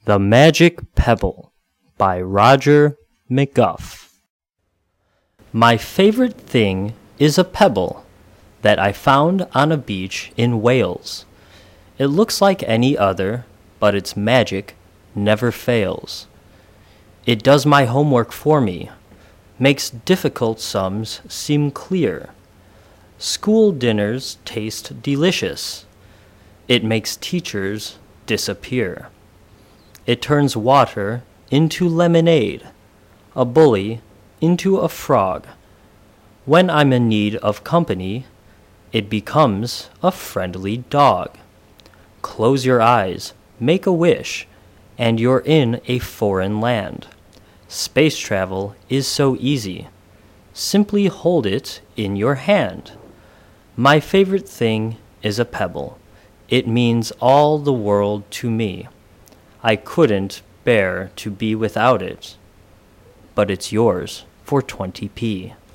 The Magic Pebble by Roger McGuff. My favorite thing is a pebble that I found on a beach in Wales. It looks like any other, but its magic never fails. It does my homework for me, makes difficult sums seem clear. School dinners taste delicious. It makes teachers disappear. It turns water into lemonade, a bully into a frog. When I'm in need of company, it becomes a friendly dog. Close your eyes, make a wish, and you're in a foreign land. Space travel is so easy. Simply hold it in your hand. My favorite thing is a pebble. It means all the world to me. I couldn't bear to be without it, but it's yours for 20p.